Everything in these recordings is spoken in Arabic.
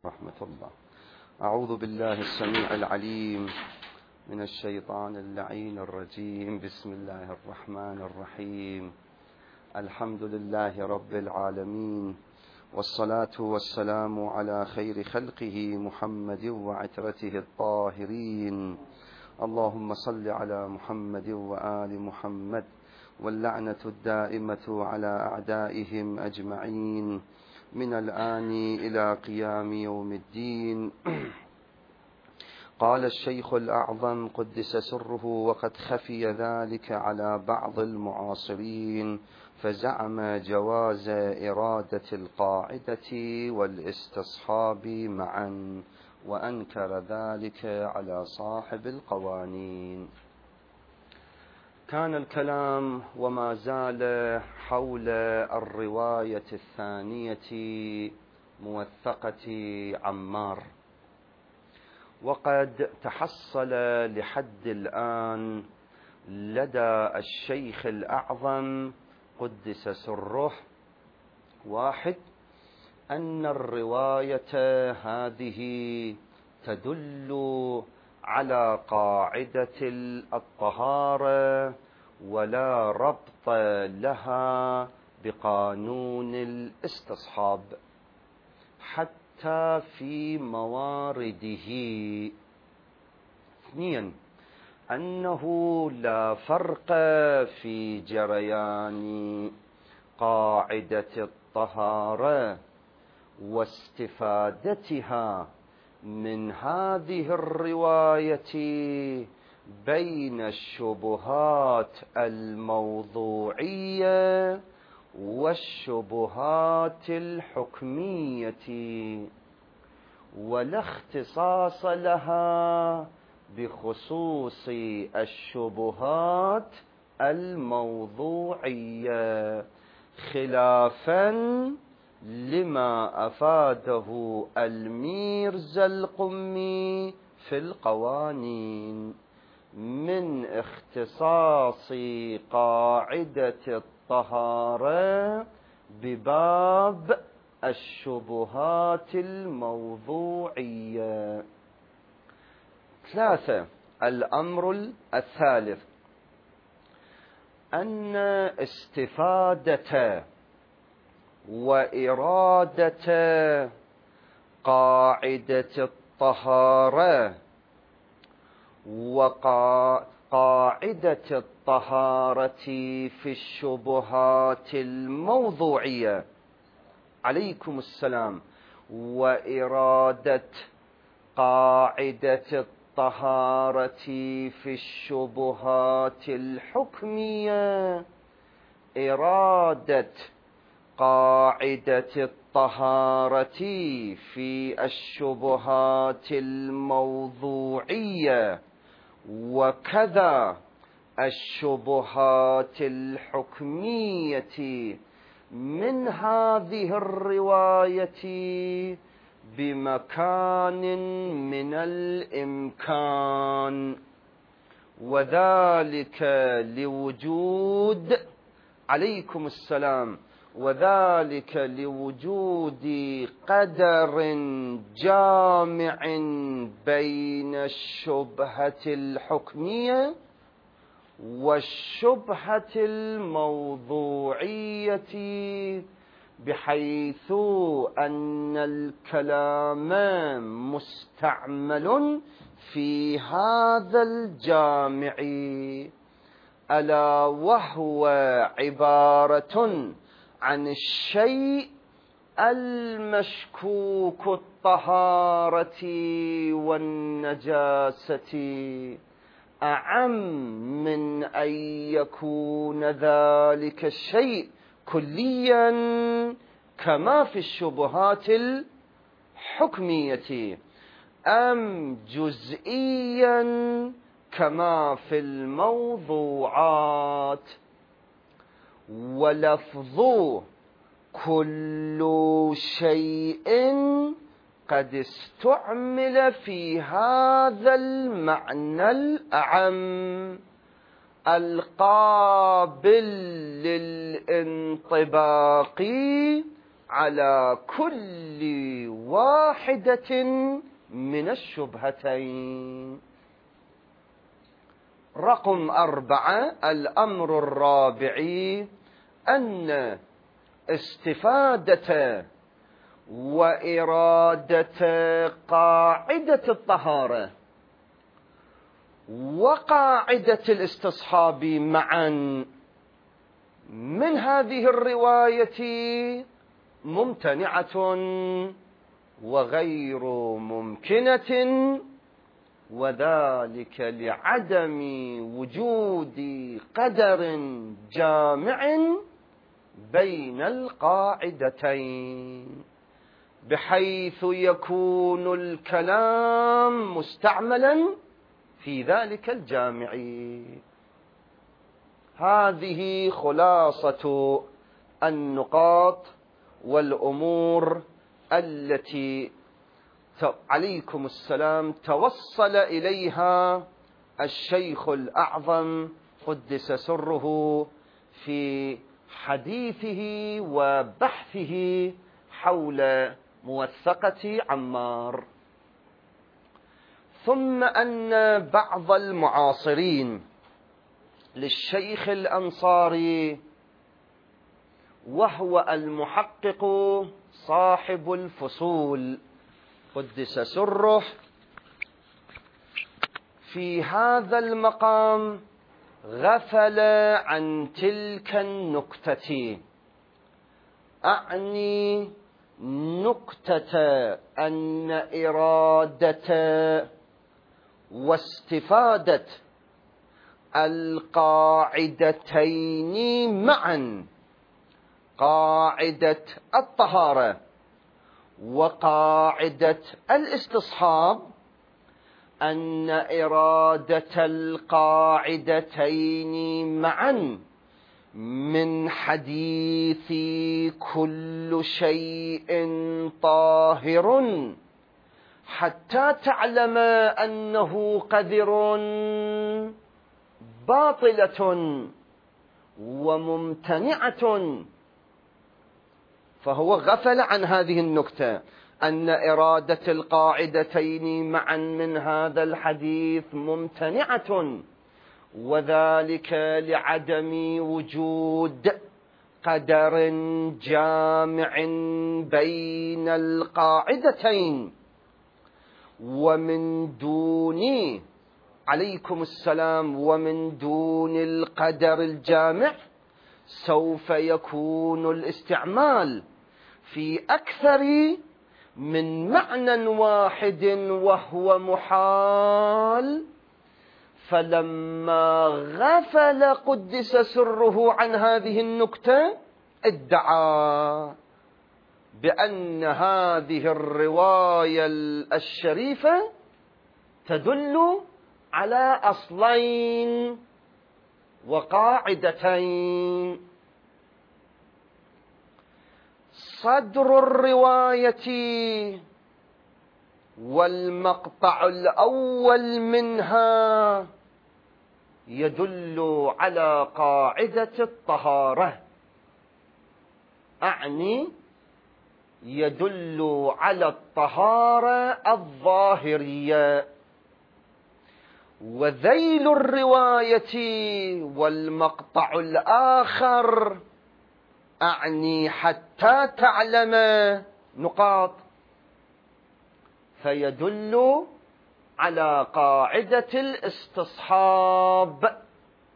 رحمة الله. أعوذ بالله السميع العليم من الشيطان اللعين الرجيم. بسم الله الرحمن الرحيم. الحمد لله رب العالمين، والصلاة والسلام على خير خلقه محمد وعترته الطاهرين. اللهم صل على محمد وآل محمد، واللعنة الدائمة على أعدائهم أجمعين من الآن إلى قيام يوم الدين. قال الشيخ الأعظم قدس سره: وقد خفي ذلك على بعض المعاصرين، فزعم جواز إرادة القاعدة والاستصحاب معا، وأنكر ذلك على صاحب القوانين. كان الكلام وما زال حول الرواية الثانية موثقة عمار، وقد تحصل لحد الآن لدى الشيخ الأعظم قدس سره: واحد، أن الرواية هذه تدل على قاعدة الطهارة ولا ربط لها بقانون الاستصحاب حتى في موارده. اثنين، أنه لا فرق في جريان قاعدة الطهارة واستفادتها من هذه الرواية بين الشبهات الموضوعية والشبهات الحكمية، ولا اختصاص لها بخصوص الشبهات الموضوعية، خلافاً لما أفاده الميرزا القمي في القوانين من اختصاص قاعدة الطهارة بباب الشبهات الموضوعية. ثلاثة، الأمر الثالث، أن استفادة وإرادة قاعدة الطهارة وقاعدة الطهارة في الشبهات الموضوعية، عليكم السلام، وإرادة قاعدة الطهارة في الشبهات الحكمية، إرادة قاعدة الطهارة في الشبهات الموضوعية وكذا الشبهات الحكمية من هذه الرواية بمكان من الإمكان، وذلك لوجود، عليكم السلام، وذلك لوجود قدر جامع بين الشبهة الحكمية والشبهة الموضوعية، بحيث أن الكلام مستعمل في هذا الجامع، ألا وهو عبارة عن الشيء المشكوك الطهارة والنجاسة، أعم من أن يكون ذلك الشيء كليا كما في الشبهات الحكمية، أم جزئيا كما في الموضوعات. ولفظ كل شيء قد استعمل في هذا المعنى الأعم القابل للانطباق على كل واحدة من الشبهتين. رقم 4، الأمر الرابع، أن استفادة وإرادة قاعدة الطهارة وقاعدة الاستصحاب معا من هذه الرواية ممتنعة وغير ممكنة، وذلك لعدم وجود قدر جامع بين القاعدتين، بحيث يكون الكلام مستعملا في ذلك الجامع. هذه خلاصة النقاط والأمور التي عليكم السلام توصل إليها الشيخ الأعظم قدس سره في حديثه وبحثه حول موثقة عمار. ثم أن بعض المعاصرين للشيخ الأنصاري، وهو المحقق صاحب الفصول قدس سره، في هذا المقام غفل عن تلك النكتة، أعني نكتة أن إرادة واستفادة القاعدتين معا، قاعدة الطهارة وقاعدة الاستصحاب، أن إرادة القاعدتين معا من حديث كل شيء طاهر حتى تعلم أنه قذر باطلة وممتنعة. فهو غفل عن هذه النكتة، أن إرادة القاعدتين معا من هذا الحديث ممتنعة، وذلك لعدم وجود قدر جامع بين القاعدتين، ومن دون عليكم السلام ومن دون القدر الجامع سوف يكون الاستعمال في أكثر من معنى واحد وهو محال. فلما غفل قدس سره عن هذه النكتة ادعى بأن هذه الرواية الشريفة تدل على أصلين وقاعدتين. صدر الرواية والمقطع الأول منها يدل على قاعدة الطهارة، أعني يدل على الطهارة الظاهرية. وذيل الرواية والمقطع الآخر أعني حتى تعلم نقاط، فيدل على قاعدة الاستصحاب،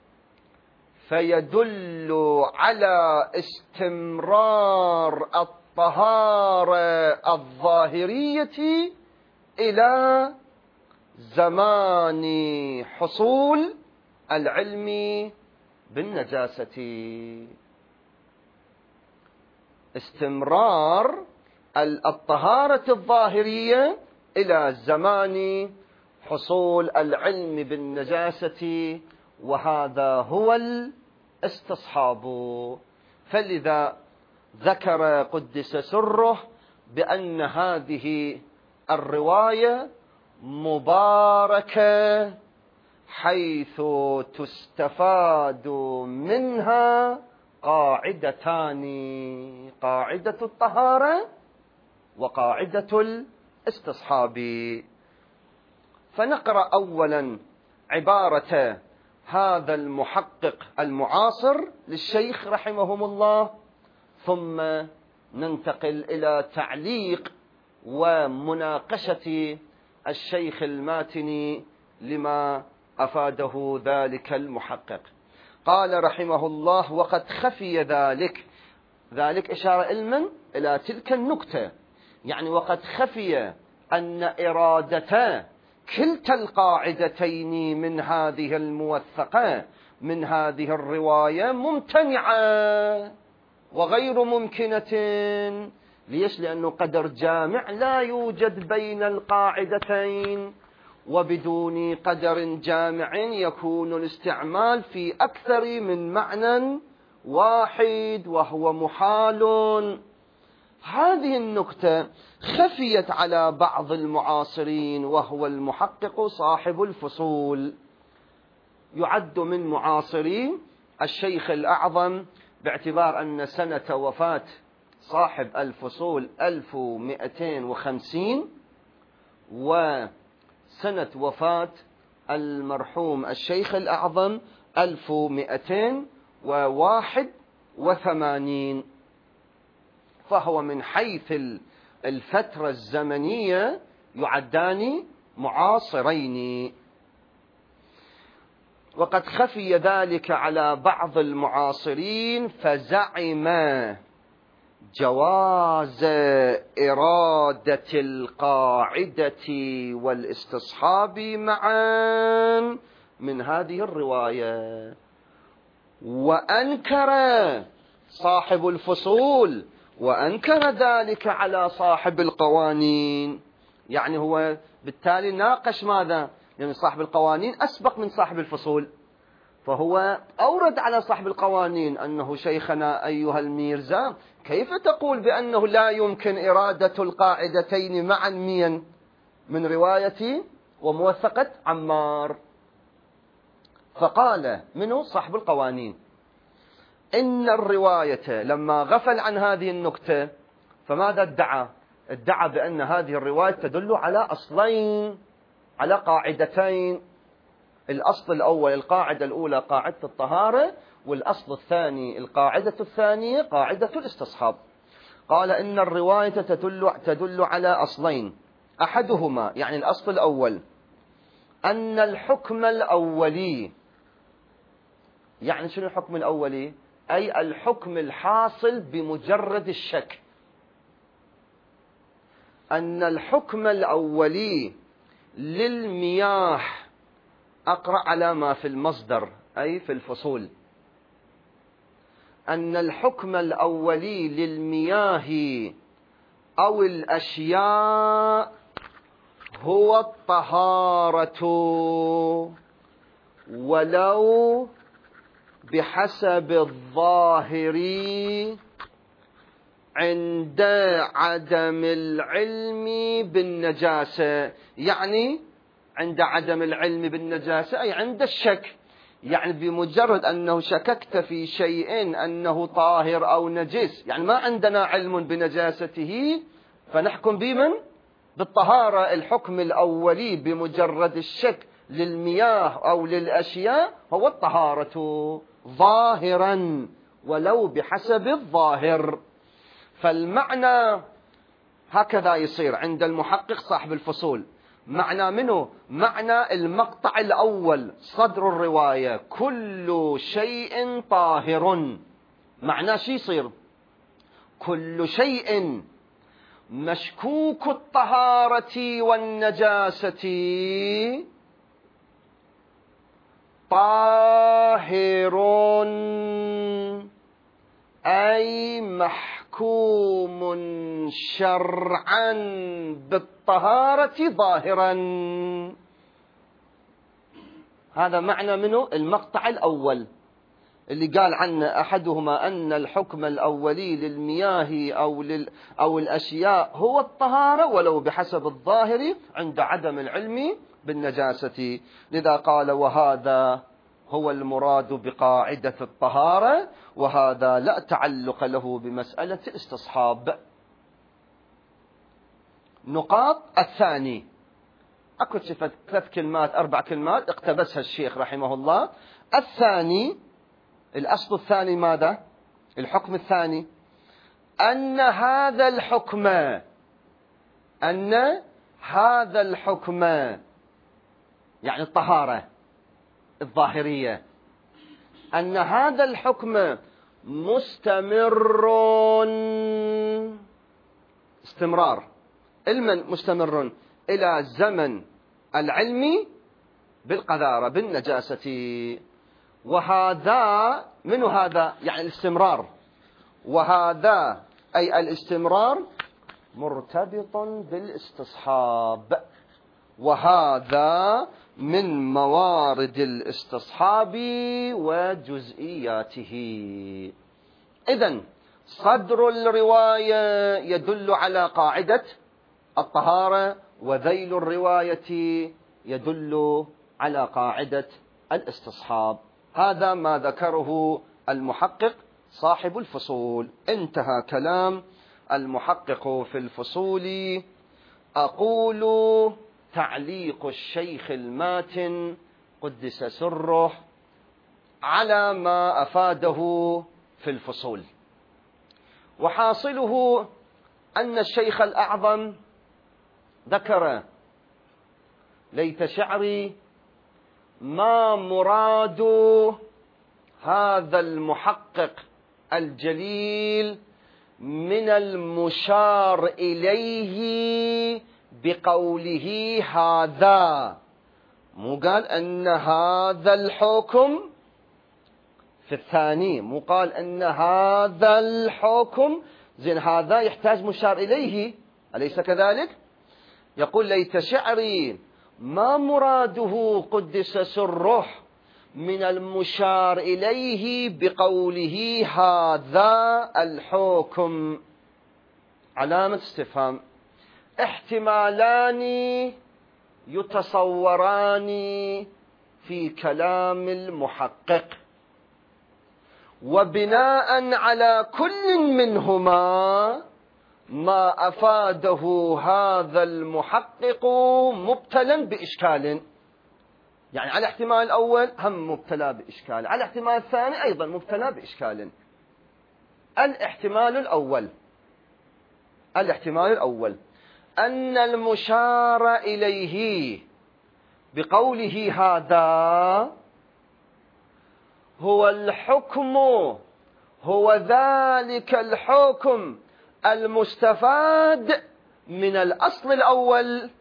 فيدل على استمرار الطهارة الظاهرية إلى زمان حصول العلم بالنجاسة. استمرار الطهارة الظاهرية إلى زمان حصول العلم بالنجاسة، وهذا هو الاستصحاب. فلذا ذكر قدس سره بأن هذه الرواية مباركة، حيث تستفاد منها قاعدتان: قاعدة الطهارة وقاعدة الاستصحاب. فنقرأ أولا عبارة هذا المحقق المعاصر للشيخ رحمهم الله، ثم ننتقل إلى تعليق ومناقشة الشيخ الماتني لما أفاده ذلك المحقق. قال رحمه الله: وقد خفي ذلك إشارة إلى تلك النكتة، يعني وقد خفي أن إرادة كلتا القاعدتين من هذه الموثقة من هذه الرواية ممتنعة وغير ممكنة. ليش؟ لأنه قدر جامع لا يوجد بين القاعدتين، وبدون قدر جامع يكون الاستعمال في أكثر من معنى واحد وهو محال. هذه النكتة خفيت على بعض المعاصرين، وهو المحقق صاحب الفصول، يعد من معاصري الشيخ الأعظم، باعتبار أن سنة وفاة صاحب الفصول 1250 وسنة وفاة المرحوم الشيخ الأعظم 1281، فهو من حيث الفترة الزمنية يعدان معاصرين. وقد خفي ذلك على بعض المعاصرين، فزعم جواز إرادة القاعدة والاستصحاب معا من هذه الرواية، وأنكر صاحب الفصول وأنكر ذلك على صاحب القوانين. يعني هو بالتالي ناقش ماذا؟ يعني صاحب القوانين أسبق من صاحب الفصول، فهو أورد على صاحب القوانين أنه شيخنا أيها الميرزا، كيف تقول بأنه لا يمكن إرادة القاعدتين معا من رواية وموثقة عمار؟ فقال منه صاحب القوانين إن الرواية لما غفل عن هذه النكتة فماذا ادعى بأن هذه الرواية تدل على أصلين، على قاعدتين. الأصل الأول، القاعدة الأولى قاعدة الطهارة، والأصل الثاني القاعدة الثانية قاعدة الاستصحاب. قال إن الرواية تدل على أصلين: أحدهما يعني الأصل الأول أن الحكم الأولي، يعني شنو الحكم الأولي؟ أي الحكم الحاصل بمجرد الشك. أن الحكم الأولي للمياه، أقرأ على ما في المصدر أي في الفصول، أن الحكم الأولي للمياه أو الأشياء هو الطهارة، ولو بحسب الظاهر عند عدم العلم بالنجاسة. يعني عند عدم العلم بالنجاسة أي عند الشك، يعني بمجرد أنه شككت في شيء أنه طاهر أو نجس، يعني ما عندنا علم بنجاسته، فنحكم بمن؟ بالطهارة. الحكم الأولي بمجرد الشك للمياه أو للأشياء هو الطهارة ظاهرا ولو بحسب الظاهر. فالمعنى هكذا يصير عند المحقق صاحب الفصول. معنى منه؟ معنى المقطع الأول صدر الرواية كل شيء طاهر، معنى شي يصير؟ كل شيء مشكوك الطهارة والنجاسة طاهر، أي محكوم شرعا بالطهارة ظاهرا. هذا معنى منه المقطع الأول اللي قال عنه أحدهما أن الحكم الأولي للمياه أو الأشياء هو الطهارة ولو بحسب الظاهر عند عدم العلم بالنجاسة. لذا قال وهذا هو المراد بقاعدة الطهارة، وهذا لا تعلق له بمسألة الاستصحاب. نقاط الثاني، أكو 3 كلمات 4 كلمات اقتبسها الشيخ رحمه الله. الثاني، الأصل الثاني ماذا؟ الحكم الثاني أن هذا الحكم يعني الطهارة الظاهرية، أن هذا الحكم استمرار مستمر إلى زمن العلم بالقذارة بالنجاسة. وهذا من هذا يعني الاستمرار، وهذا أي الاستمرار مرتبط بالاستصحاب، وهذا من موارد الاستصحاب وجزئياته. إذن صدر الرواية يدل على قاعدة الطهارة، وذيل الرواية يدل على قاعدة الاستصحاب. هذا ما ذكره المحقق صاحب الفصول. انتهى كلام المحقق في الفصول. أقول تعليق الشيخ الماتن قدس سره على ما أفاده في الفصول، وحاصله أن الشيخ الأعظم ذكر: ليت شعري ما مراد هذا المحقق الجليل من المشار إليه بقوله هذا. مو قال أن هذا الحكم في الثاني، مو قال أن هذا الحكم، زين هذا يحتاج مشار إليه، أليس كذلك؟ يقول: ليت شعري ما مراده قدس سره من المشار إليه بقوله هذا الحكم. علامة استفهام. احتمالان يتصوران في كلام المحقق، وبناء على كل منهما ما أفاده هذا المحقق مبتلا بإشكال. يعني على الاحتمال الأول هم مبتلى بإشكال، على الاحتمال الثاني أيضا مبتلى بإشكال. الاحتمال الأول أن المشار إليه بقوله هذا هو الحكم، هو ذلك الحكم المستفاد من الأصل الأول.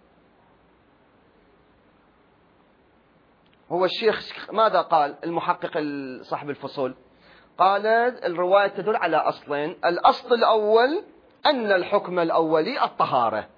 هو الشيخ ماذا قال المحقق صاحب الفصول؟ قال الرواية تدل على أصلين: الأصل الأول أن الحكم الأولي الطهارة،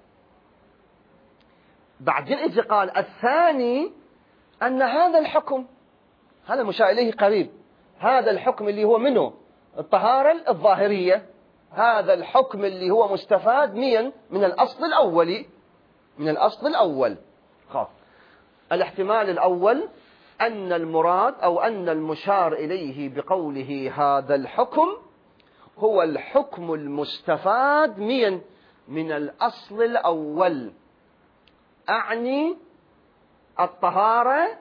بعدين إذا قال الثاني أن هذا الحكم، هذا مشار إليه قريب، هذا الحكم اللي هو منه الطهارة الظاهرية، هذا الحكم اللي هو مستفاد من الأصل الأول. خاف. الاحتمال الأول أن المراد أو أن المشار إليه بقوله هذا الحكم هو الحكم المستفاد من الأصل الأول، أعني الطهارة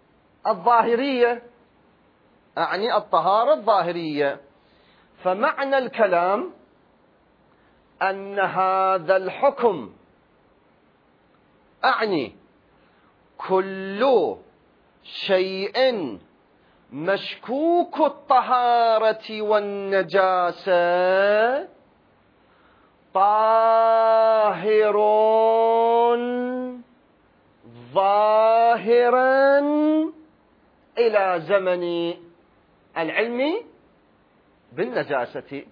الظاهرية. فمعنى الكلام أن هذا الحكم أعني كل شيء مشكوك الطهارة والنجاسة طاهر ظاهرا إلى زمن العلم بالنجاسة.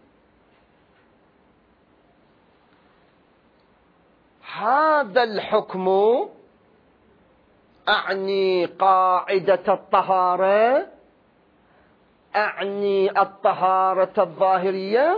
هذا الحكم أعني قاعدة الطهارة، أعني الطهارة الظاهرية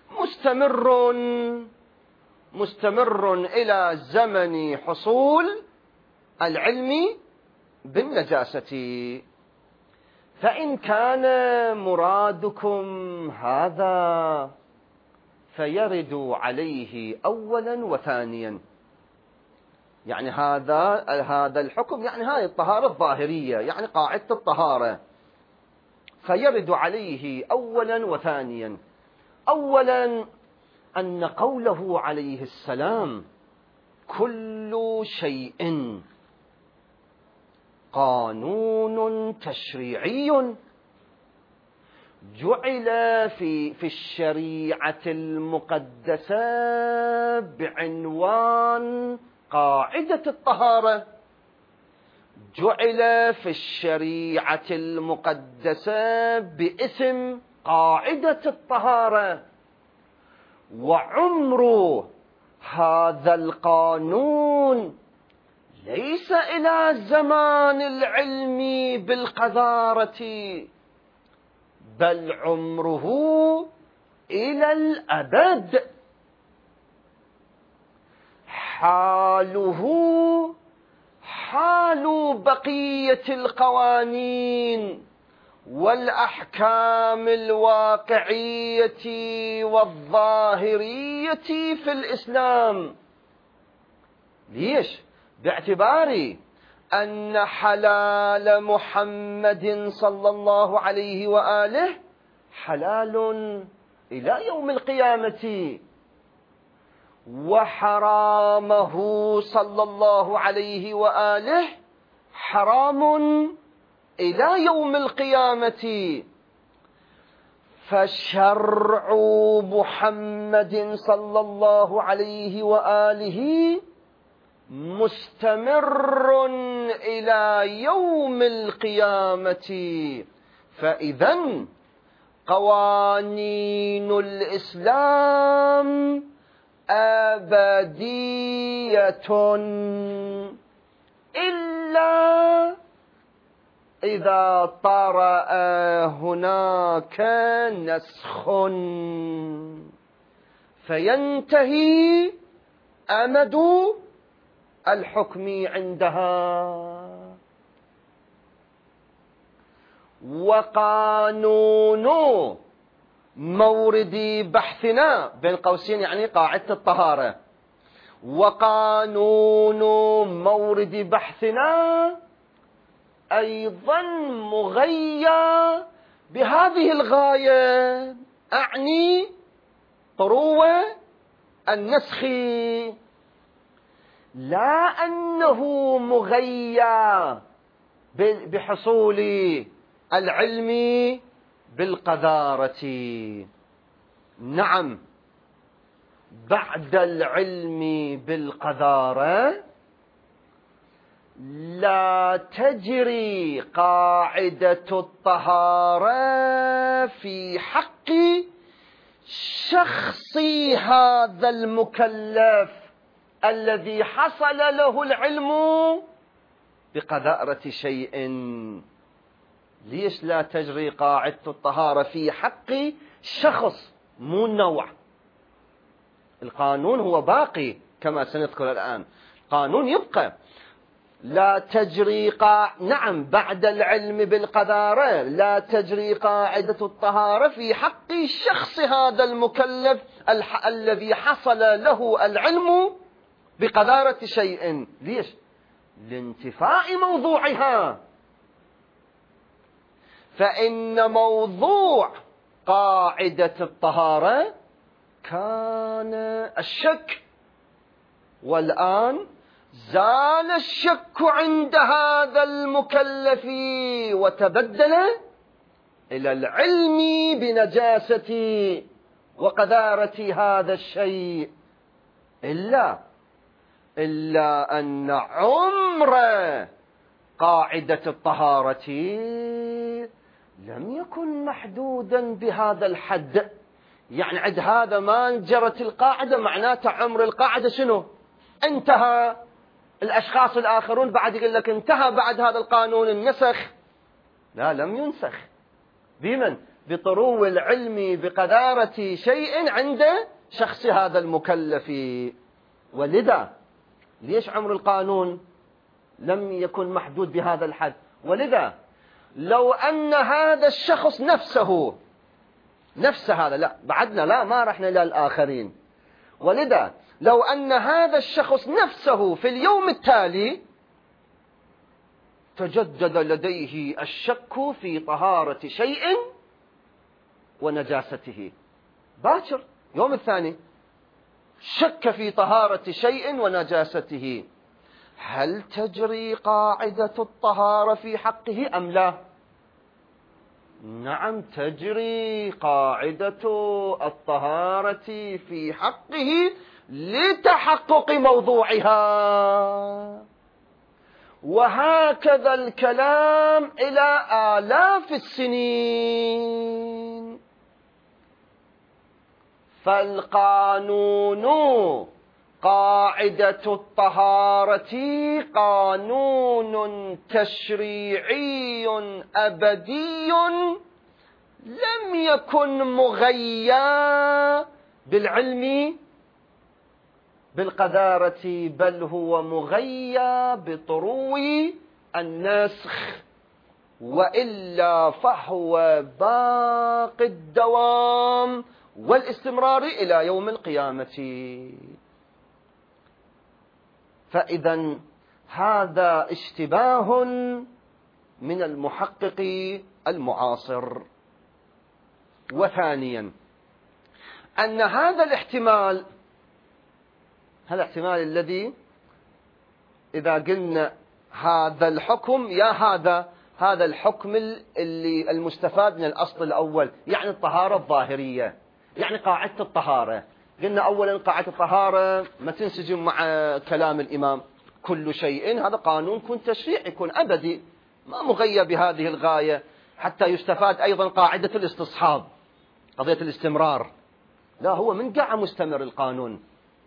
مستمر إلى زمن حصول العلم بالنجاسة. فإن كان مرادكم هذا فيرد عليه أولا وثانيا. يعني هذا الحكم، يعني هاي الطهارة الظاهرية، يعني قاعدة الطهارة، فيرد عليه أولا وثانيا. أولا أن قوله عليه السلام كل شيء قانون تشريعي جعل في الشريعة المقدسة بعنوان قاعدة الطهارة، جعل في الشريعة المقدسة باسم قاعدة الطهارة، وعمر هذا القانون ليس إلى زمان العلم بالقذارة، بل عمره إلى الأبد. حاله حال بقية القوانين والأحكام الواقعية والظاهرية في الإسلام. ليش؟ باعتبار أن حلال محمد صلى الله عليه وآله حلال إلى يوم القيامة، وحرامه صلى الله عليه وآله حرام إلى يوم القيامة. فشرع محمد صلى الله عليه وآله مستمر إلى يوم القيامة. فإذن قوانين الإسلام أبدية إلا إذا طرأ هناك نسخ فينتهي أمد الحكم عندها. وقانون مورد بحثنا بين قوسين يعني قاعدة الطهارة، وقانون مورد بحثنا أيضا مغيى بهذه الغاية، أعني طرو النسخ، لا أنه مغيى بحصول العلم بالقذارة. نعم، بعد العلم بالقذارة لا تجري قاعدة الطهارة في حق شخص هذا المكلف الذي حصل له العلم بقذارة شيء. ليش لا تجري قاعدة الطهارة في حق شخص مو نوع؟ القانون هو باقي كما سنذكر الآن، قانون يبقى. لا تجري نعم، بعد العلم بالقذارة لا تجري قاعدة الطهارة في حق شخص هذا المكلف الذي حصل له العلم بقذارة شيء. ليش؟ لانتفاء موضوعها. فإن موضوع قاعدة الطهارة كان الشك، والآن زال الشك عند هذا المكلف وتبدل إلى العلم بنجاسة وقذارة هذا الشيء، إلا أن عمر قاعدة الطهارة لم يكن محدودا بهذا الحد. يعني عند هذا ما جرت القاعدة معناته عمر القاعدة شنو؟ انتهى. الأشخاص الآخرون بعد يقول لك انتهى بعد هذا القانون النسخ. لا، لم ينسخ. بمن؟ بطرو العلم بقذارة شيء عند شخص هذا المكلف. ولذا ليش عمر القانون لم يكن محدود بهذا الحد؟ ولذا لو أن هذا الشخص نفس هذا، لا بعدنا، لا ما رحنا إلى الآخرين، ولذا لو أن هذا الشخص نفسه في اليوم التالي تجدد لديه الشك في طهارة شيء ونجاسته، باكر يوم الثاني شك في طهارة شيء ونجاسته، هل تجري قاعدة الطهارة في حقه أم لا؟ نعم تجري قاعدة الطهارة في حقه لتحقق موضوعها. وهكذا الكلام إلى آلاف السنين. فالقانون قاعدة الطهارة قانون تشريعي أبدي لم يكن مغيّا بالعلم بالقذارة، بل هو مغيّا بطرو النسخ، وإلا فهو باقي الدوام والاستمرار إلى يوم القيامة. فإذا هذا اشتباه من المحقق المعاصر. وثانيا أن هذا الاحتمال الذي إذا قلنا هذا الحكم هذا الحكم اللي المستفاد من الأصل الأول، يعني الطهارة الظاهرية، يعني قاعدة الطهارة. قلنا أولا قاعدة الطهارة ما تنسجم مع كلام الإمام، كل شيء هذا قانون يكون تشريعي يكون أبدي ما مغيّب بهذه الغاية، حتى يستفاد أيضا قاعدة الاستصحاب، قضية الاستمرار، لا هو من قاع مستمر القانون.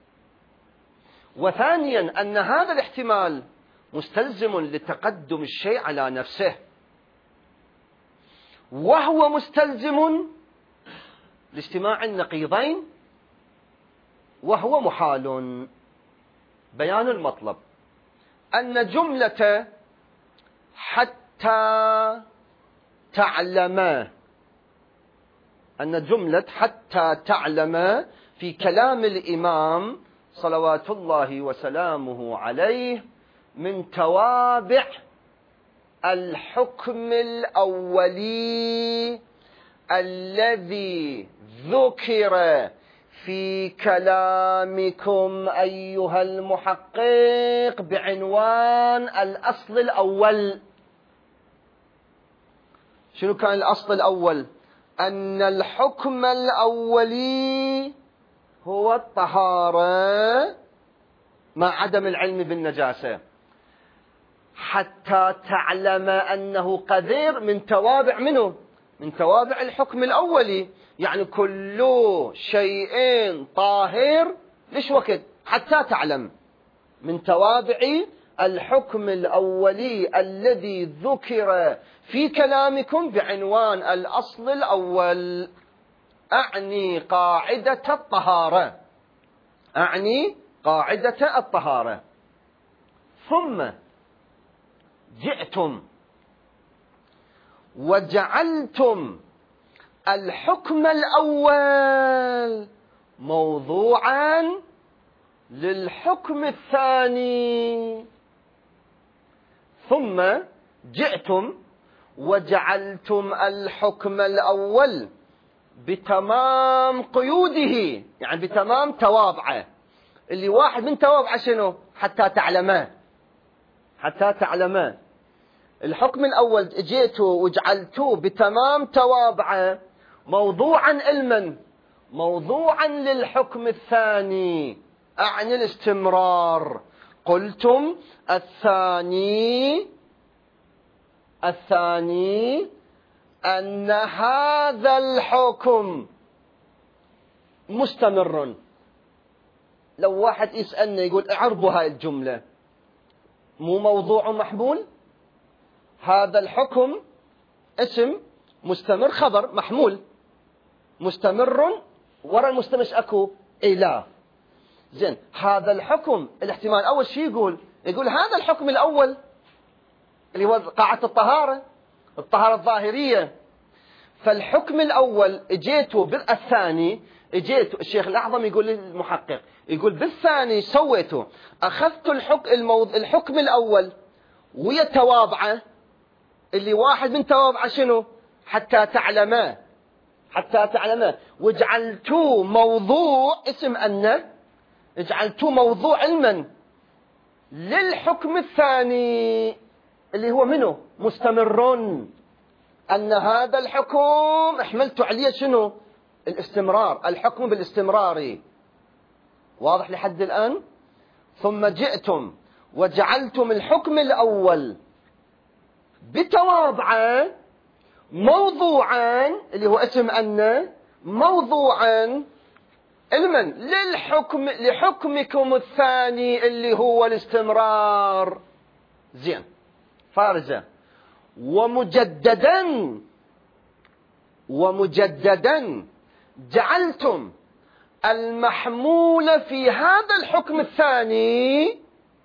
وثانيا أن هذا الاحتمال مستلزم لتقدم الشيء على نفسه، وهو مستلزم لاجتماع النقيضين، وهو محال. بيان المطلب أن جملة حتى تعلم في كلام الإمام صلوات الله وسلامه عليه من توابع الحكم الأولي الذي ذكر في كلامكم أيها المحقق بعنوان الأصل الأول. شنو كان الأصل الأول؟ أن الحكم الأولي هو الطهارة مع عدم العلم بالنجاسة، حتى تعلم أنه قذر من توابع منه، من توابع الحكم الأولي، يعني كل شيء طاهر ليش وقت حتى تعلم من توابع الحكم الأولي الذي ذكر في كلامكم بعنوان الأصل الأول. أعني قاعدة الطهارة. ثم جئتم وجعلتم الحكم الأول موضوعا للحكم الثاني. ثم جئتم وجعلتم الحكم الأول بتمام قيوده، يعني بتمام توابعه، اللي واحد من توابعه شنو؟ حتى تعلمه. الحكم الأول جئتوا وجعلتوه بتمام توابعه موضوعا للحكم الثاني، أعني الاستمرار. قلتم الثاني أن هذا الحكم مستمر. لو واحد يسألنا يقول اعربوا هاي الجملة، مو موضوع محمول؟ هذا الحكم اسم مستمر، خبر محمول، مستمر، وراء المستمر اكو إله. زين، هذا الحكم الاحتمال أول شيء يقول هذا الحكم الأول اللي هو قاعدة الطهارة، الطهارة الظاهرية. فالحكم الأول اجيته بالثاني، اجيته الشيخ الأعظم يقول للمحقق، يقول بالثاني سويته، أخذت الحكم الأول ويا توابعه، اللي واحد من توابعه شنو؟ حتى تعلمه، حتى تعلمه، وجعلتوه موضوع اسم أن، جعلتوه موضوع علما للحكم الثاني اللي هو منه مستمر، أن هذا الحكم احملت عليه شنو؟ الاستمرار، الحكم بالاستمرار. واضح لحد الآن؟ ثم جئتم وجعلتم الحكم الأول بتوابعا موضوعا اللي هو اسم أن، موضوعا علما لحكمكم الثاني اللي هو الاستمرار. زين، فارزة. ومجددا جعلتم المحمول في هذا الحكم الثاني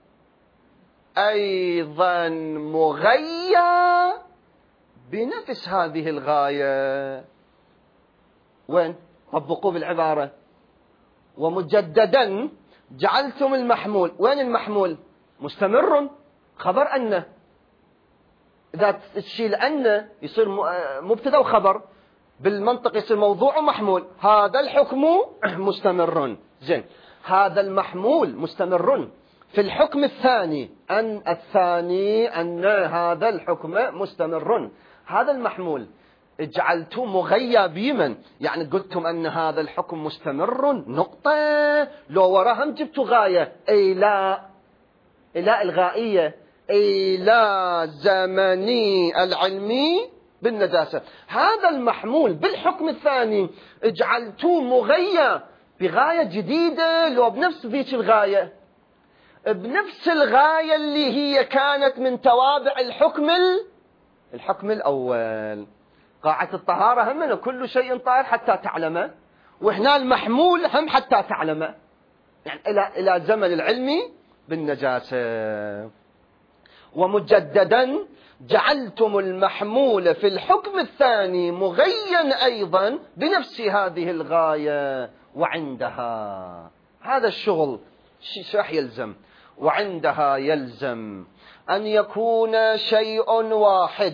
أيضا مغيى بنفس هذه الغاية. وين؟ طبقوا بالعبارة. ومجددا جعلتم المحمول، وين المحمول؟ مستمر، خبر أن، إذا تشيل أن يصير مبتدا وخبر، بالمنطق يصير موضوع ومحمول. هذا الحكم مستمر. زين، هذا المحمول مستمر في الحكم الثاني، أن هذا الحكم مستمر. هذا المحمول جعلتم مغيى بمن؟ يعني قلتم أن هذا الحكم مستمر نقطة، لو وراهم جبتوا غاية، أي لا الغائية، إلى زمني العلمي بالنجاسة. هذا المحمول بالحكم الثاني جعلتوه مغيى بغاية جديدة، لو بنفس ذيك الغاية، بنفس الغاية اللي هي كانت من توابع الحكم الأول. قاعة الطهارة هم كل شيء طاهر حتى تعلمه، وهنا المحمول هم حتى تعلمه، يعني إلى زمن العلم بالنجاسة. ومجددا جعلتم المحمول في الحكم الثاني مغيا أيضا بنفس هذه الغاية، وعندها هذا الشغل راح يلزم، وعندها يلزم أن يكون شيء واحد.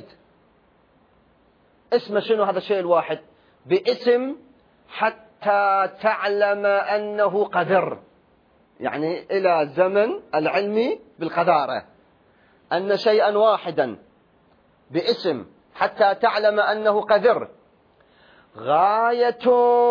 اسمه شنو هذا الشيء الواحد؟ باسم حتى تعلم أنه قدر، يعني إلى زمن العلم بالقدارة، أن شيئا واحدا باسم حتى تعلم أنه قدر، غاية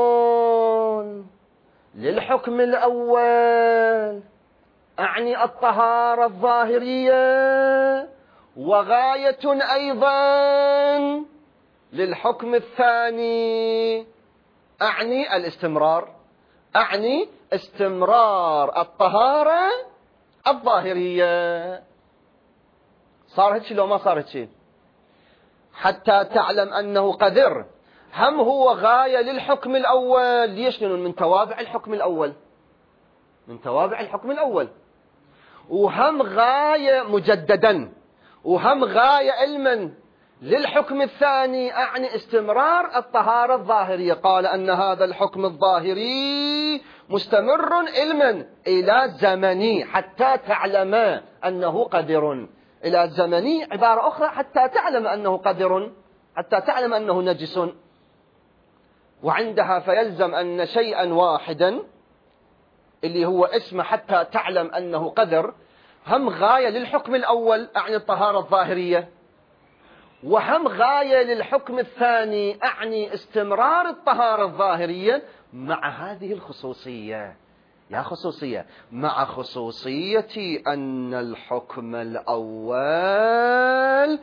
للحكم الأول أعني الطهارة الظاهرية، وغاية أيضا للحكم الثاني أعني الاستمرار، أعني استمرار الطهارة الظاهرية. صار هيك لو ما صار هيك؟ حتى تعلم أنه قدر هم هو غاية للحكم الأول. ليش؟ لأنه من توابع الحكم الأول، من توابع الحكم الأول، وهم غاية مجددا، وهم غاية علما للحكم الثاني أعني استمرار الطهارة الظاهرية. قال أن هذا الحكم الظاهري مستمر علما إلى زمني حتى تعلم أنه قدر، إلى زمني عبارة أخرى حتى تعلم أنه قدر، حتى تعلم أنه نجس. وعندها فيلزم أن شيئا واحدا اللي هو اسمه حتى تعلم أنه قدر هم غاية للحكم الأول أعني الطهارة الظاهرية، وهم غاية للحكم الثاني أعني استمرار الطهارة الظاهرية، مع هذه الخصوصية، يا خصوصية، مع خصوصية أن الحكم الأول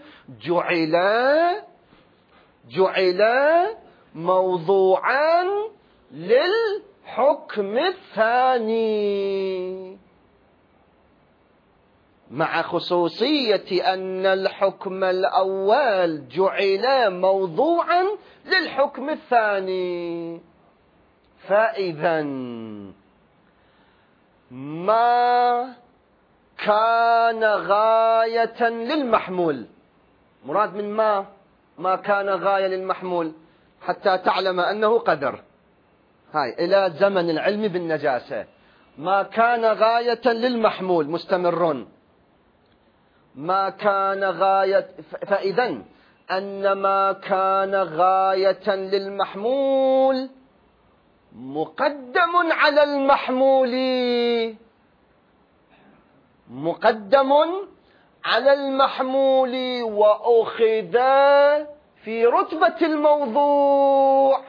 جعل موضوعا للحكم الثاني، مع خصوصية أن الحكم الأول جعل موضوعا للحكم الثاني. فإذا ما كان غاية للمحمول، مراد من ما ما كان غاية للمحمول حتى تعلم أنه قدر. هاي إلى زمن العلم بالنجاسة. ما كان غاية للمحمول مستمر. ما كان غاية، فإذن أن ما كان غاية للمحمول مقدم على المحمول، مقدم على المحمول وأخذ في رتبة الموضوع.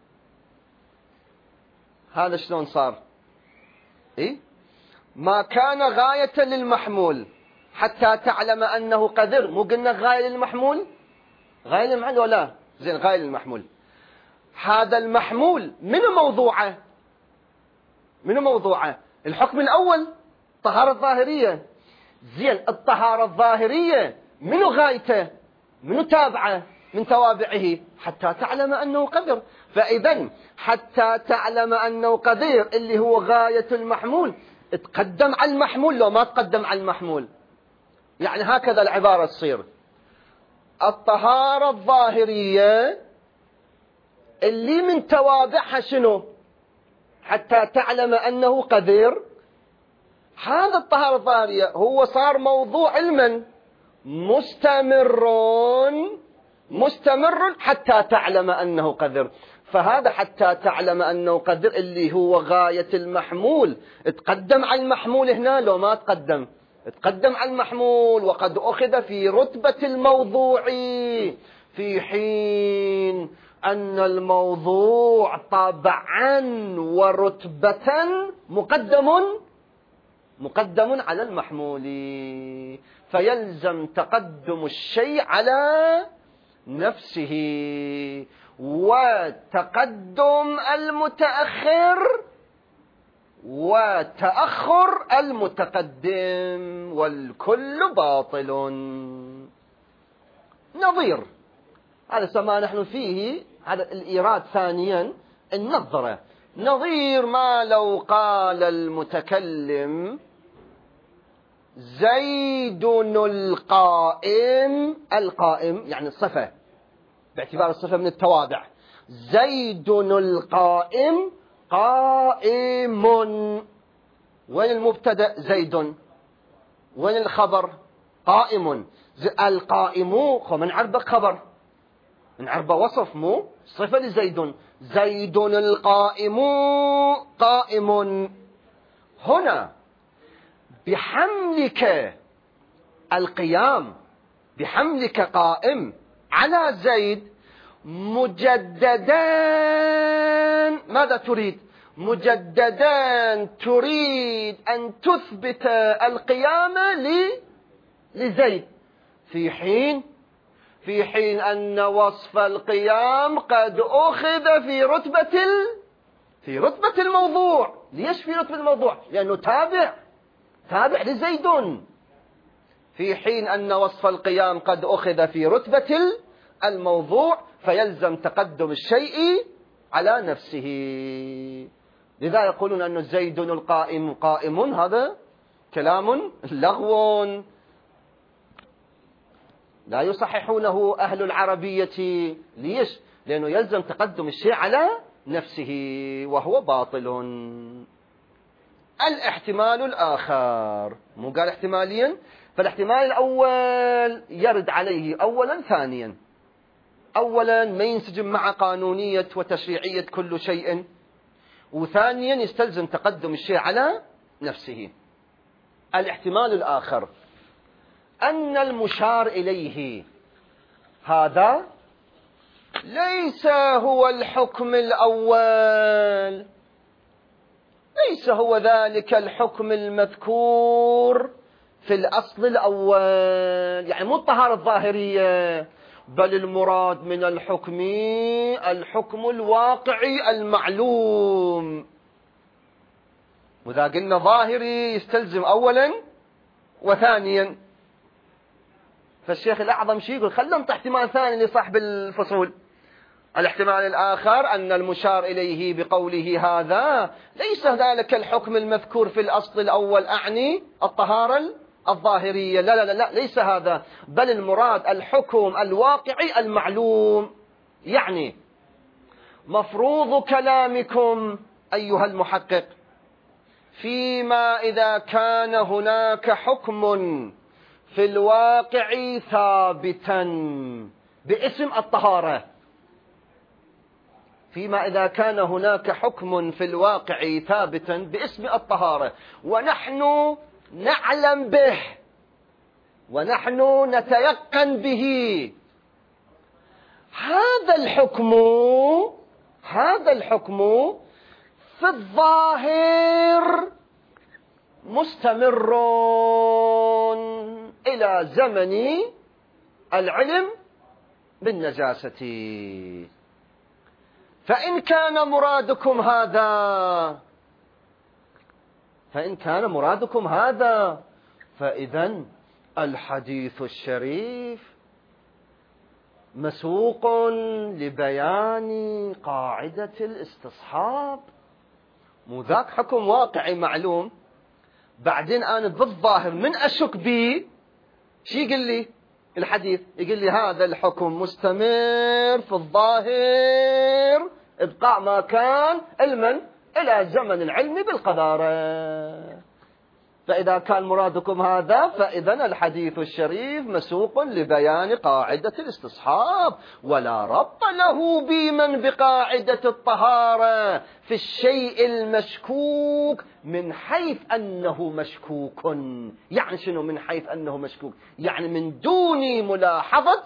هذا شلون صار؟ إيه؟ ما كان غاية للمحمول حتى تعلم أنه قدر. مو قلنا غاية للمحمول؟ غاية للمحمول ولا زين؟ غاية للمحمول. هذا المحمول منو موضوعه؟ منو موضوعه؟ الحكم الأول طهارة ظاهرية. زين، الطهارة الظاهرية منو غايته؟ منو تابعه من توابعه؟ حتى تعلم أنه قدر. فإذا حتى تعلم أنه قدير اللي هو غاية المحمول تقدم على المحمول لو ما تقدم على المحمول. يعني هكذا العبارة تصير. الطهارة الظاهرية اللي من توابعها شنو؟ حتى تعلم أنه قدير. هذا الطهارة الظاهرية هو صار موضوع علما مستمر حتى تعلم أنه قدر. فهذا حتى تعلم أنه قدر اللي هو غاية المحمول تقدم على المحمول هنا لو ما تقدم؟ تقدم على المحمول وقد أخذ في رتبة الموضوع، في حين أن الموضوع طبعا ورتبة مقدم على المحمول، فيلزم تقدم الشيء على نفسه وتقدم المتأخر وتأخر المتقدم، والكل باطل. نظير هذا ما نحن فيه، هذا الإيراد ثانيا النظرة. نظير ما لو قال المتكلم زيد القائم، القائم يعني الصفة باعتبار الصفة من التوابع، زيد القائم قائم. وين المبتدأ؟ زيد. وين الخبر؟ قائم. القائم من عربة خبر، من عربة وصف، مو صفة لزيد. زيد القائم قائم. هنا بحملك القيام، بحملك قائم على زيد مجددان، ماذا تريد؟ مجددان تريد أن تثبت القيام لزيد، في حين أن وصف القيام قد أخذ في رتبة الموضوع. ليش في رتبة الموضوع؟ لأنه تابع لزيد، في حين أن وصف القيام قد أخذ في رتبة الموضوع، فيلزم تقدم الشيء على نفسه. لذا يقولون أن زيد القائم قائم، هذا كلام لغو لا يصححونه أهل العربية. ليش؟ لأنه يلزم تقدم الشيء على نفسه وهو باطل. الاحتمال الآخر، مو قال احتماليا؟ فالاحتمال الأول يرد عليه أولا ثانيا. أولا ما ينسجم مع قانونية وتشريعية كل شيء، وثانيا يستلزم تقدم الشيء على نفسه. الاحتمال الآخر أن المشار إليه هذا ليس هو الحكم الأول، ليس هو ذلك الحكم المذكور في الأصل الأول، يعني مو الطهارة الظاهرية، بل المراد من الحكم الواقعي المعلوم. وإذا قلنا ظاهري يستلزم أولا وثانيا. فالشيخ الأعظم شيء يقول خلنا نعطي احتمال ثاني لصاحب الفصول. الاحتمال الآخر أن المشار إليه بقوله هذا ليس ذلك الحكم المذكور في الأصل الأول، أعني الطهارة الظاهرية. لا لا لا، ليس هذا، بل المراد الحكم الواقعي المعلوم. يعني مفروض كلامكم أيها المحقق فيما إذا كان هناك حكم في الواقع ثابتا باسم الطهارة، فيما إذا كان هناك حكم في الواقع ثابتا باسم الطهارة ونحن نعلم به ونحن نتيقن به، هذا الحكم في الظاهر مستمر إلى زمن العلم بالنجاسة. فإن كان مرادكم هذا فإذن الحديث الشريف مسوق لبيان قاعدة الاستصحاب. مو ذاك حكم واقعي معلوم، بعدين أنا بالظاهر من أشك به شي يقول لي الحديث؟ يقول لي هذا الحكم مستمر في الظاهر إبقاء ما كان علما إلى زمن العلم بالقذارة. فإذا كان مرادكم هذا فإذن الحديث الشريف مسوق لبيان قاعدة الاستصحاب، ولا ربط له بمن بقاعدة الطهارة في الشيء المشكوك من حيث أنه مشكوك. يعني شنو من حيث أنه مشكوك؟ يعني من دون ملاحظة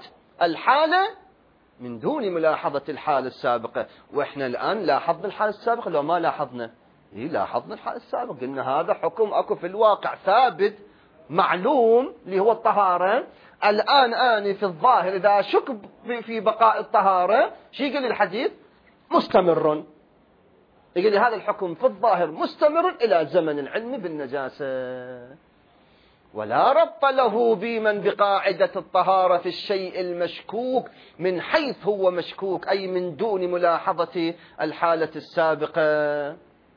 الحالة السابقة. وإحنا الآن لاحظنا الحالة السابقة لو ما لاحظنا؟ لاحظنا الحالة السابقة، قلنا هذا حكم أكو في الواقع ثابت معلوم اللي هو الطهارة. الآن أنا في الظاهر إذا شك في بقاء الطهارة شو يقول الحديث؟ مستمر. يقول لي هذا الحكم في الظاهر مستمر إلى زمن العلم بالنجاسة، ولا ربط له بمن بقاعدة الطهارة في الشيء المشكوك من حيث هو مشكوك، أي من دون ملاحظة الحالة السابقة.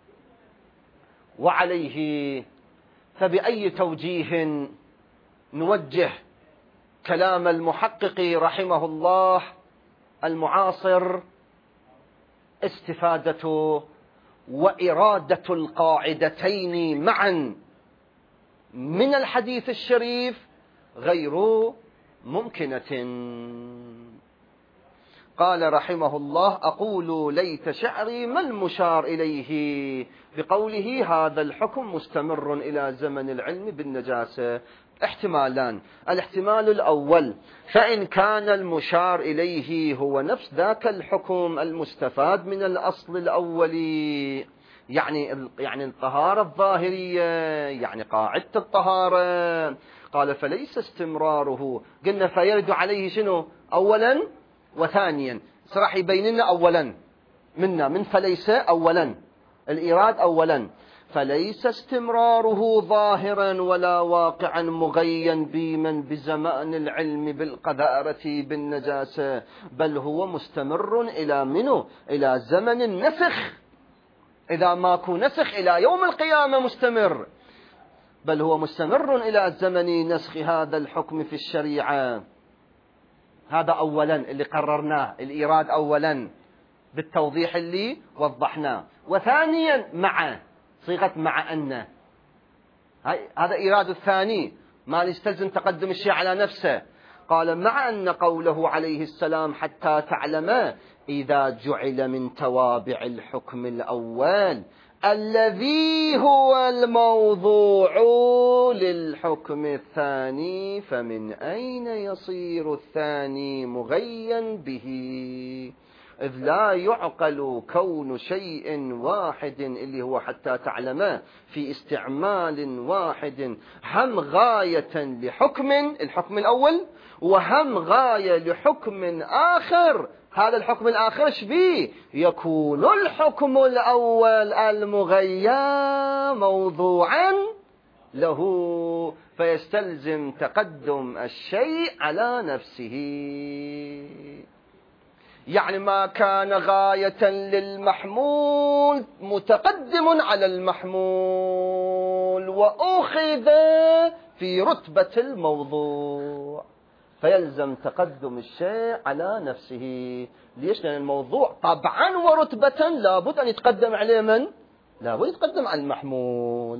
وعليه فبأي توجيه نوجه كلام المحقق رحمه الله المعاصر استفادة وإرادة القاعدتين معا من الحديث الشريف غير ممكنة. قال رحمه الله: أقول ليت شعري ما المشار إليه بقوله هذا الحكم مستمر إلى زمن العلم بالنجاسة؟ احتمالان. الاحتمال الأول: فإن كان المشار إليه هو نفس ذاك الحكم المستفاد من الأصل الأولي، يعني الطهارة الظاهرية، يعني قاعدة الطهارة، قال فليس استمراره. قلنا فيرد عليه شنو؟ أولا وثانيا. صراحة يبين لنا أولا من فليس أولا الإيراد أولا. فليس استمراره ظاهرا ولا واقعا مغين بمن بزمان العلم بالقذارة بالنجاسة، بل هو مستمر إلى منه؟ إلى زمن النسخ. إذا ماكو نسخ إلى يوم القيامة مستمر، بل هو مستمر إلى زمن نسخ هذا الحكم في الشريعة. هذا أولا اللي قررناه، الإيراد أولا بالتوضيح اللي وضحناه. وثانيا مع صيغة مع أن، هذا إيراد الثاني، ما يستلزم تقدم الشيء على نفسه. قال مع أن قوله عليه السلام حتى تعلم إذا جعل من توابع الحكم الأول الذي هو الموضوع للحكم الثاني فمن أين يصير الثاني مغيا به؟ إذ لا يعقل كون شيء واحد اللي هو حتى تعلم في استعمال واحد هم غاية لحكم الحكم الأول وهم غاية لحكم آخر. هذا الحكم الآخر شبيه؟ يكون الحكم الأول المغيى موضوعا له، فيستلزم تقدم الشيء على نفسه. يعني ما كان غاية للمحمول متقدم على المحمول، وأخذ في رتبة الموضوع، فيلزم تقدم الشيء على نفسه. ليش؟ لأن الموضوع طبعا ورتبة لابد أن يتقدم عليه من؟ لابد يتقدم على المحمول.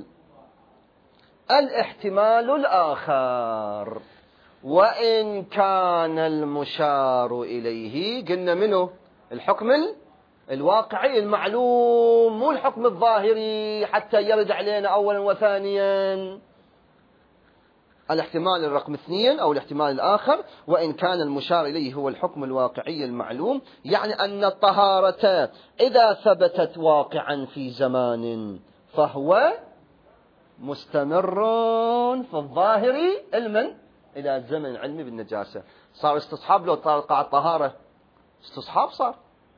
الاحتمال الآخر: وإن كان المشار إليه، قلنا منه الحكم الواقعي المعلوم، مو الحكم الظاهري حتى يرد علينا أولا وثانيا. الاحتمال الرقم 2 أو الاحتمال الآخر: وإن كان المشار إليه هو الحكم الواقعي المعلوم، يعني أن الطهارة إذا ثبتت واقعا في زمان فهو مستمر في الظاهر إلى الزمن العلمي بالنجاسة. صار استصحاب لو طالقع الطهارة، استصحاب صار.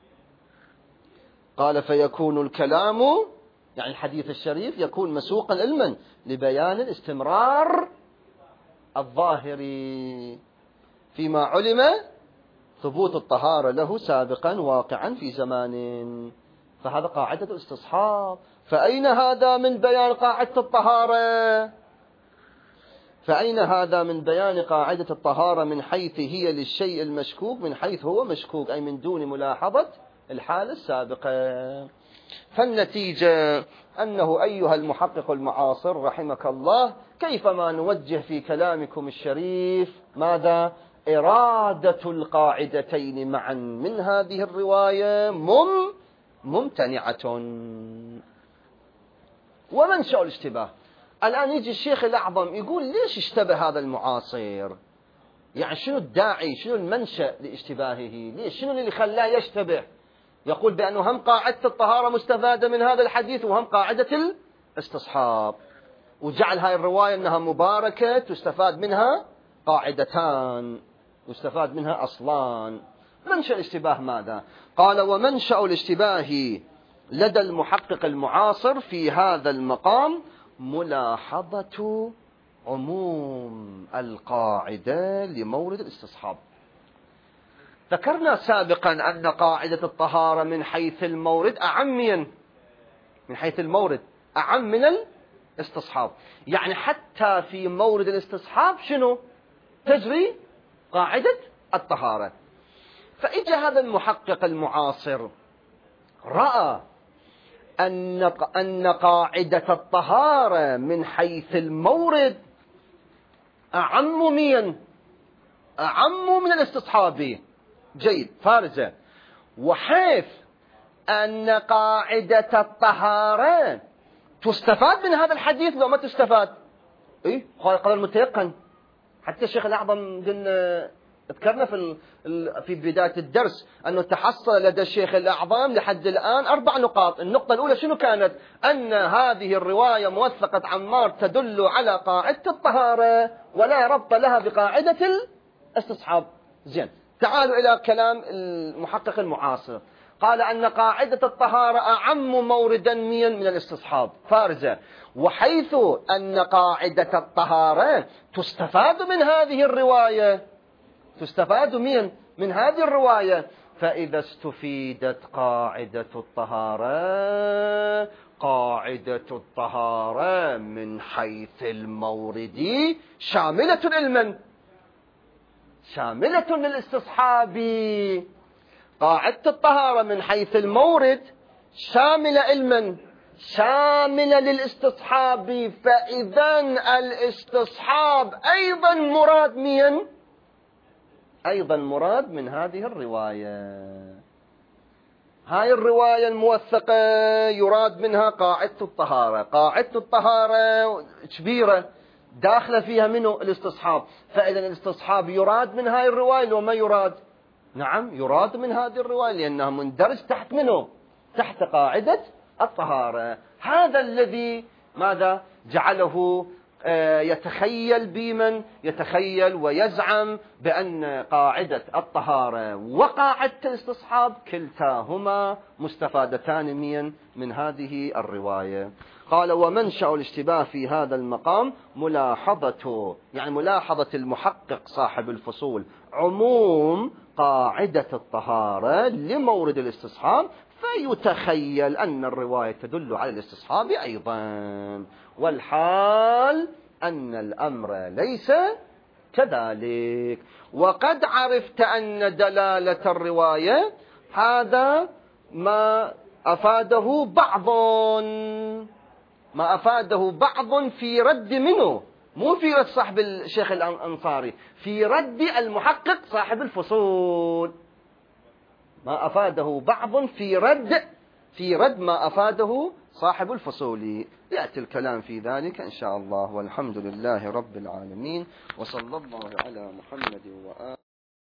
قال: فيكون الكلام، يعني الحديث الشريف، يكون مسوقا علما لبيان الاستمرار الظاهري فيما علم ثبوت الطهارة له سابقا واقعا في زمان. فهذا قاعدة الاستصحاب. فأين هذا من بيان قاعدة الطهارة؟ فأين هذا من بيان قاعدة الطهارة من حيث هي للشيء المشكوك من حيث هو مشكوك، أي من دون ملاحظة الحالة السابقة. فالنتيجة أنه أيها المحقق المعاصر رحمك الله، كيفما نوجه في كلامكم الشريف ماذا؟ إرادة القاعدتين معا من هذه الرواية ممتنعة. ومنشأ الاشتباه. الآن يجي الشيخ الأعظم يقول: ليش اشتبه هذا المعاصر؟ يعني شنو الداعي، شنو المنشأ لاشتباهه؟ ليش؟ شنو اللي خلاه يشتبه؟ يقول بأنه هم قاعدة الطهارة مستفادة من هذا الحديث وهم قاعدة الاستصحاب، وجعل هاي الرواية أنها مباركة تستفاد منها قاعدتان، يستفاد منها أصلان. منشأ الاشتباه ماذا؟ قال: ومنشأ الاشتباه لدى المحقق المعاصر في هذا المقام ملاحظة عموم القاعدة لمورد الاستصحاب. ذكرنا سابقا أن قاعدة الطهارة من حيث المورد أعم من حيث المورد أعم من الاستصحاب، يعني حتى في مورد الاستصحاب شنو تجري قاعدة الطهارة. فإجا هذا المحقق المعاصر رأى أن قاعدة الطهارة من حيث المورد أعم من الاستصحاب. جيد، فارزة. وحيث أن قاعدة الطهارة تستفاد من هذا الحديث لو ما تستفاد، هذا قدر متيقن. حتى الشيخ الأعظم قلنا ذكرنا في بداية الدرس أنه تحصل لدى الشيخ الأعظم لحد الآن 4 نقاط. النقطة الأولى شنو كانت؟ أن هذه الرواية موثقة عمار تدل على قاعدة الطهارة ولا ربط لها بقاعدة الاستصحاب. زين، تعالوا إلى كلام المحقق المعاصر. قال أن قاعدة الطهارة أعم موردا من الاستصحاب. فارزة. وحيث أن قاعدة الطهارة تستفاد من هذه الرواية، تستفاد من هذه الرواية، فإذا استفيدت قاعدة الطهارة من حيث المورد شاملة للمن؟ شاملة للاستصحاب. قاعدة الطهارة من حيث المورد شاملة لمن؟ شاملة للاستصحاب. فإذا الاستصحاب أيضا مراد من هذه الرواية. هاي الرواية الموثقة يراد منها قاعدة الطهارة. قاعدة الطهارة كبيرة داخلة فيها منه الاستصحاب. فإذا الاستصحاب يراد من هاي الرواية لو ما يراد؟ نعم يراد من هذه الرواية، لأنها مندرج تحت منه، تحت قاعدة الطهارة. هذا الذي ماذا جعله يتخيل بمن يتخيل ويزعم بأن قاعدة الطهارة وقاعدة الاستصحاب كلتاهما مستفادتان من هذه الرواية. قال: ومنشأ الاشتباه في هذا المقام ملاحظة المحقق صاحب الفصول عموم قاعدة الطهارة لمورد الاستصحاب، فيتخيل أن الرواية تدل على الاستصحاب أيضا، والحال أن الأمر ليس كذلك. وقد عرفت أن دلالة الرواية هذا ما أفاده بعض في رد منه، مو في رد صاحب الشيخ الأنصاري، في رد المحقق صاحب الفصول. ما أفاده بعض في رد ما أفاده صاحب الفصول. يأتي الكلام في ذلك إن شاء الله. والحمد لله رب العالمين، وصلى الله على محمد وآله.